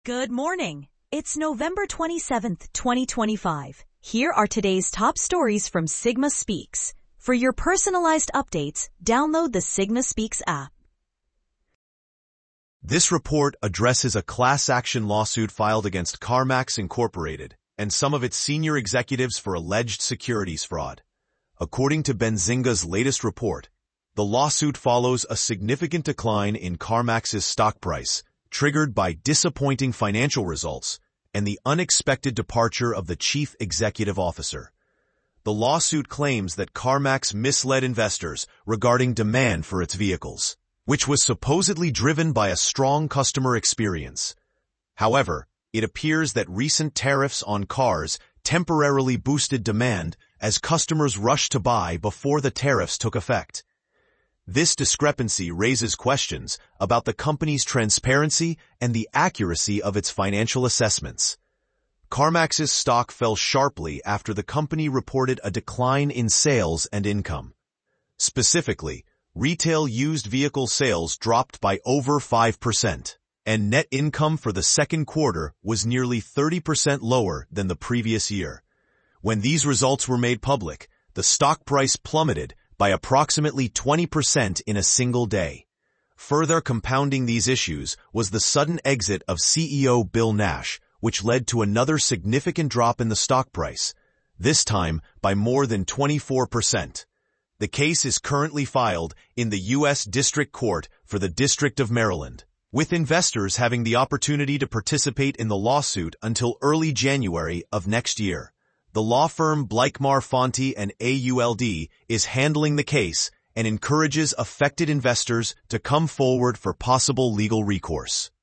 Good morning. It's November 27th, 2025. Here are today's top stories from Sigma Speaks. For your personalized updates, download the Sigma Speaks app. This report addresses a class action lawsuit filed against CarMax Incorporated and some of its senior executives for alleged securities fraud. According to Benzinga's latest report, the lawsuit follows a significant decline in CarMax's stock price, triggered by disappointing financial results and the unexpected departure of the chief executive officer. The lawsuit claims that CarMax misled investors regarding demand for its vehicles, which was supposedly driven by a strong customer experience. However, it appears that recent tariffs on cars temporarily boosted demand as customers rushed to buy before the tariffs took effect. This discrepancy raises questions about the company's transparency and the accuracy of its financial assessments. CarMax's stock fell sharply after the company reported a decline in sales and income. Specifically, retail used vehicle sales dropped by over 5%, and net income for the second quarter was nearly 30% lower than the previous year. When these results were made public, the stock price plummeted by approximately 20% in a single day. Further compounding these issues was the sudden exit of CEO Bill Nash, which led to another significant drop in the stock price, this time by more than 24%. The case is currently filed in the U.S. District Court for the District of Maryland, with investors having the opportunity to participate in the lawsuit until early January of next year. The law firm Bleichmar Fonte and AULD is handling the case and encourages affected investors to come forward for possible legal recourse.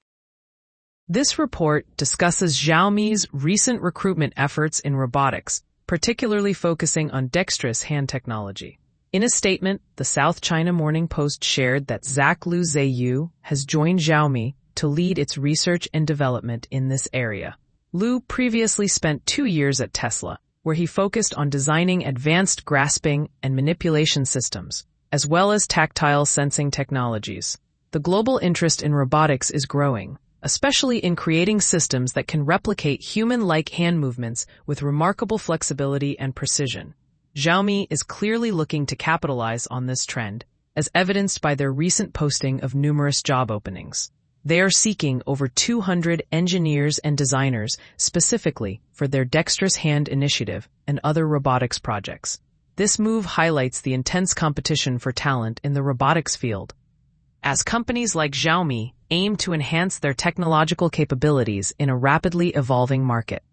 This report discusses Xiaomi's recent recruitment efforts in robotics, particularly focusing on dexterous hand technology. In a statement, the South China Morning Post shared that Zhak Lu Zheyu has joined Xiaomi to lead its research and development in this area. Lu previously spent 2 years at Tesla, where he focused on designing advanced grasping and manipulation systems, as well as tactile sensing technologies. The global interest in robotics is growing, especially in creating systems that can replicate human-like hand movements with remarkable flexibility and precision. Xiaomi is clearly looking to capitalize on this trend, as evidenced by their recent posting of numerous job openings. They are seeking over 200 engineers and designers specifically for their dexterous hand initiative and other robotics projects. This move highlights the intense competition for talent in the robotics field, as companies like Xiaomi aim to enhance their technological capabilities in a rapidly evolving market.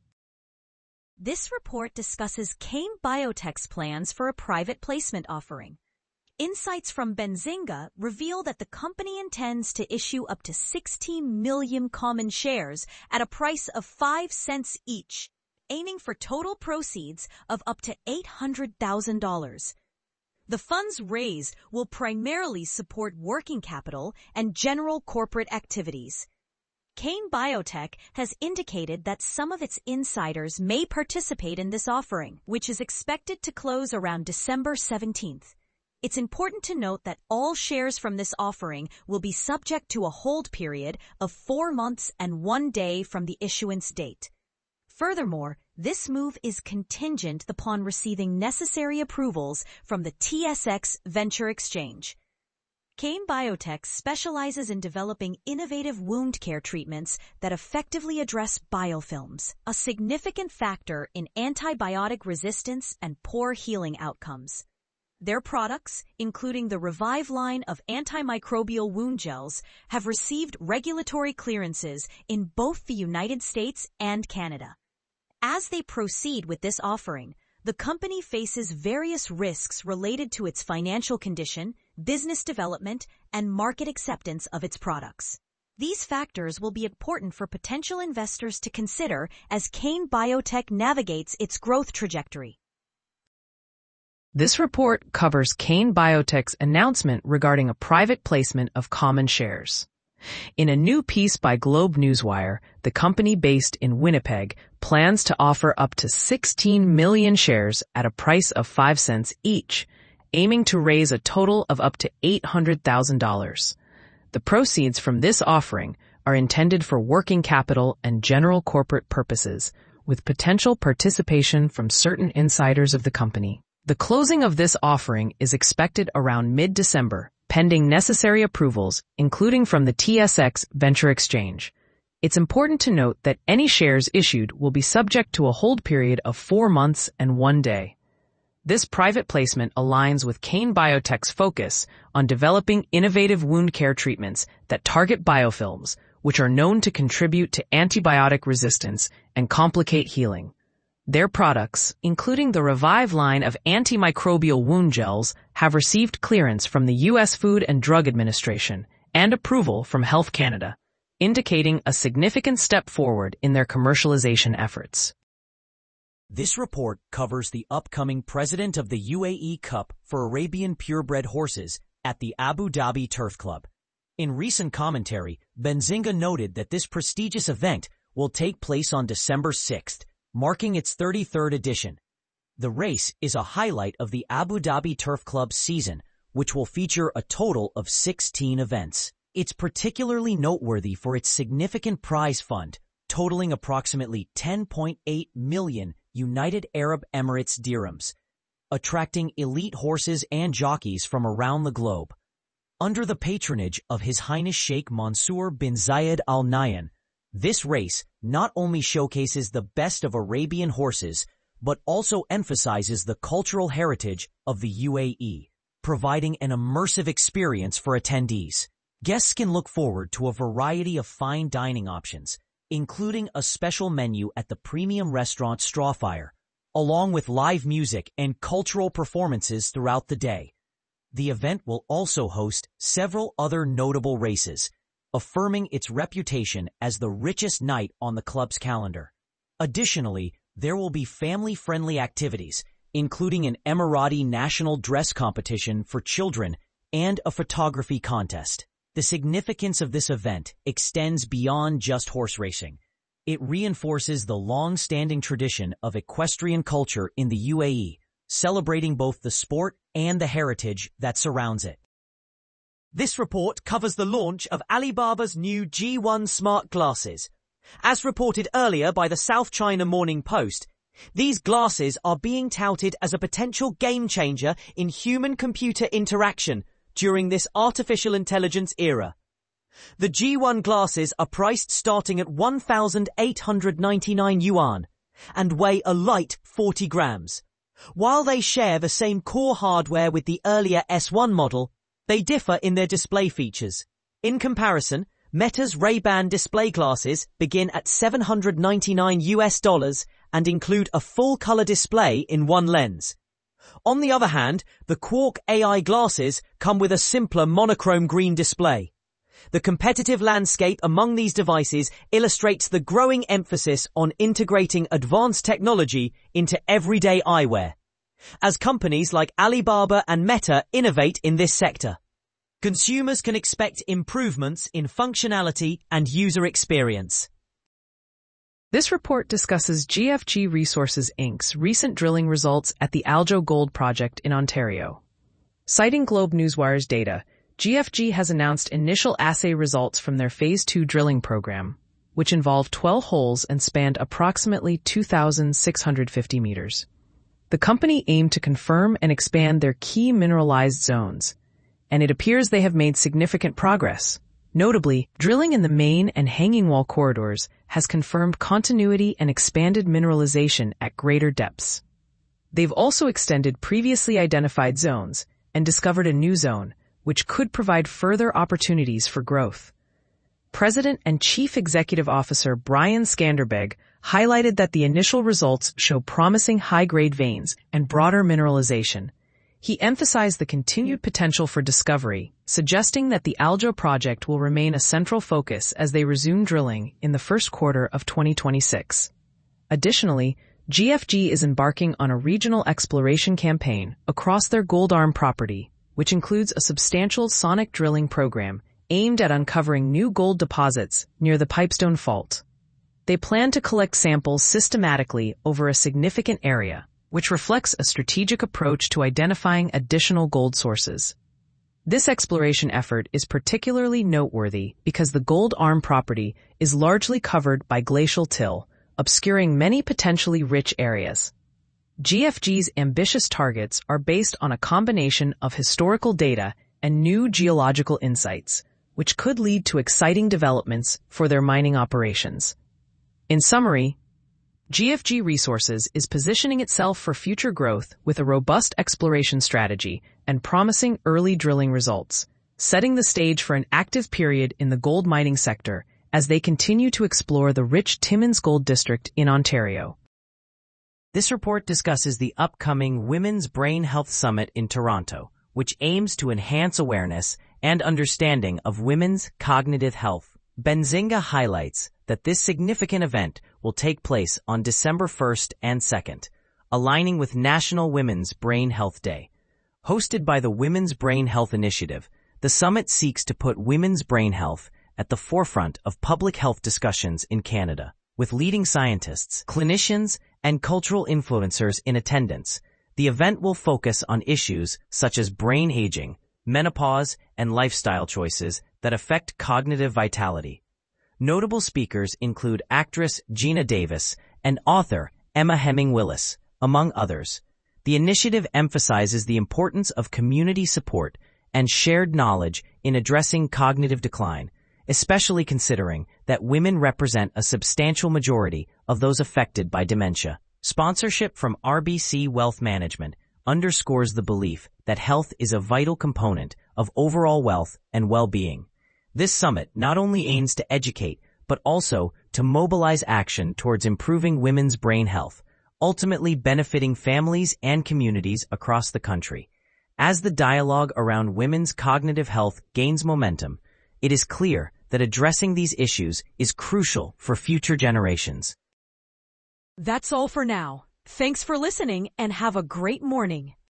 This report discusses Kane Biotech's plans for a private placement offering. Insights from Benzinga reveal that the company intends to issue up to 16 million common shares at a price of 5 cents each, aiming for total proceeds of up to $800,000. The funds raised will primarily support working capital and general corporate activities. Kane Biotech has indicated that some of its insiders may participate in this offering, which is expected to close around December 17th. It's important to note that all shares from this offering will be subject to a hold period of 4 months and 1 day from the issuance date. Furthermore, this move is contingent upon receiving necessary approvals from the TSX Venture Exchange. Kane Biotech specializes in developing innovative wound care treatments that effectively address biofilms, a significant factor in antibiotic resistance and poor healing outcomes. Their products, including the Revive line of antimicrobial wound gels, have received regulatory clearances in both the United States and Canada. As they proceed with this offering, the company faces various risks related to its financial condition, business development, and market acceptance of its products. These factors will be important for potential investors to consider as Kane Biotech navigates its growth trajectory. This report covers Kane Biotech's announcement regarding a private placement of common shares. In a new piece by Globe Newswire, the company based in Winnipeg plans to offer up to 16 million shares at a price of 5 cents each, aiming to raise a total of up to $800,000. The proceeds from this offering are intended for working capital and general corporate purposes, with potential participation from certain insiders of the company. The closing of this offering is expected around mid-December, pending necessary approvals, including from the TSX Venture Exchange. It's important to note that any shares issued will be subject to a hold period of 4 months and 1 day. This private placement aligns with Kane Biotech's focus on developing innovative wound care treatments that target biofilms, which are known to contribute to antibiotic resistance and complicate healing. Their products, including the Revive line of antimicrobial wound gels, have received clearance from the U.S. Food and Drug Administration and approval from Health Canada, indicating a significant step forward in their commercialization efforts. This report covers the upcoming President of the UAE Cup for Arabian purebred horses at the Abu Dhabi Turf Club. In recent commentary, Benzinga noted that this prestigious event will take place on December 6th, marking its 33rd edition. The race is a highlight of the Abu Dhabi Turf Club season, which will feature a total of 16 events. It's particularly noteworthy for its significant prize fund, totaling approximately 10.8 million United Arab Emirates dirhams, attracting elite horses and jockeys from around the globe. Under the patronage of His Highness Sheikh Mansour bin Zayed Al Nahyan, this race not only showcases the best of Arabian horses, but also emphasizes the cultural heritage of the UAE, providing an immersive experience for attendees. Guests can look forward to a variety of fine dining options, including a special menu at the premium restaurant Strawfire, along with live music and cultural performances throughout the day. The event will also host several other notable races, affirming its reputation as the richest night on the club's calendar. Additionally, there will be family-friendly activities, including an Emirati national dress competition for children and a photography contest. The significance of this event extends beyond just horse racing. It reinforces the long-standing tradition of equestrian culture in the UAE, celebrating both the sport and the heritage that surrounds it. This report covers the launch of Alibaba's new G1 smart glasses. As reported earlier by the South China Morning Post, these glasses are being touted as a potential game changer in human-computer interaction during this artificial intelligence era. The G1 glasses are priced starting at 1,899 yuan and weigh a light 40 grams. While they share the same core hardware with the earlier S1 model, they differ in their display features. In comparison, Meta's Ray-Ban display glasses begin at $799 and include a full-color display in one lens. On the other hand, the Quark AI glasses come with a simpler monochrome green display. The competitive landscape among these devices illustrates the growing emphasis on integrating advanced technology into everyday eyewear, as companies like Alibaba and Meta innovate in this sector. Consumers can expect improvements in functionality and user experience. This report discusses GFG Resources Inc.'s recent drilling results at the Aljo Gold Project in Ontario. Citing Globe Newswire's data, GFG has announced initial assay results from their Phase 2 drilling program, which involved 12 holes and spanned approximately 2,650 meters. The company aimed to confirm and expand their key mineralized zones, and it appears they have made significant progress. Notably, drilling in the main and hanging wall corridors has confirmed continuity and expanded mineralization at greater depths. They've also extended previously identified zones and discovered a new zone, which could provide further opportunities for growth. President and Chief Executive Officer Brian Skanderbeg highlighted that the initial results show promising high-grade veins and broader mineralization. He emphasized the continued potential for discovery, suggesting that the Aljo project will remain a central focus as they resume drilling in the first quarter of 2026. Additionally, GFG is embarking on a regional exploration campaign across their Gold Arm property, which includes a substantial sonic drilling program aimed at uncovering new gold deposits near the Pipestone Fault. They plan to collect samples systematically over a significant area, which reflects a strategic approach to identifying additional gold sources. This exploration effort is particularly noteworthy because the Gold Arm property is largely covered by glacial till, obscuring many potentially rich areas. GFG's ambitious targets are based on a combination of historical data and new geological insights, which could lead to exciting developments for their mining operations. In summary, GFG Resources is positioning itself for future growth with a robust exploration strategy and promising early drilling results, setting the stage for an active period in the gold mining sector as they continue to explore the rich Timmins Gold District in Ontario. This report discusses the upcoming Women's Brain Health Summit in Toronto, which aims to enhance awareness and understanding of women's cognitive health. Benzinga highlights that this significant event will take place on December 1st and 2nd, aligning with National Women's Brain Health Day. Hosted by the Women's Brain Health Initiative, the summit seeks to put women's brain health at the forefront of public health discussions in Canada, with leading scientists, clinicians, and cultural influencers in attendance. The event will focus on issues such as brain aging, menopause, and lifestyle choices that affect cognitive vitality. Notable speakers include actress Gina Davis and author Emma Hemming Willis, among others. The initiative emphasizes the importance of community support and shared knowledge in addressing cognitive decline, especially considering that women represent a substantial majority of those affected by dementia. Sponsorship from RBC Wealth Management underscores the belief that health is a vital component of overall wealth and well-being. This summit not only aims to educate, but also to mobilize action towards improving women's brain health, ultimately benefiting families and communities across the country. As the dialogue around women's cognitive health gains momentum, it is clear that addressing these issues is crucial for future generations. That's all for now. Thanks for listening and have a great morning.